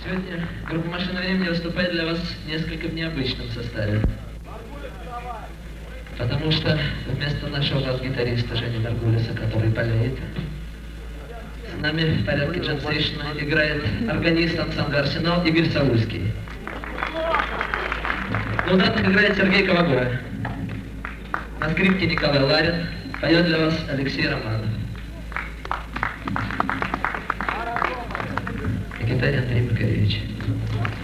Сегодня группа «Машина времени» выступает для вас несколько в необычном составе. Потому что вместо нашего бас-гитариста Жени Маргулиса, который болеет, с нами в порядке джем-сейшена играет органист ансамбля «Арсенал» Игорь Саульский. На ударных играет Сергей Ковагоя. На скрипке Николай Ларин. Поет для вас Алексей Романов. На гитаре Андрей Макаревич.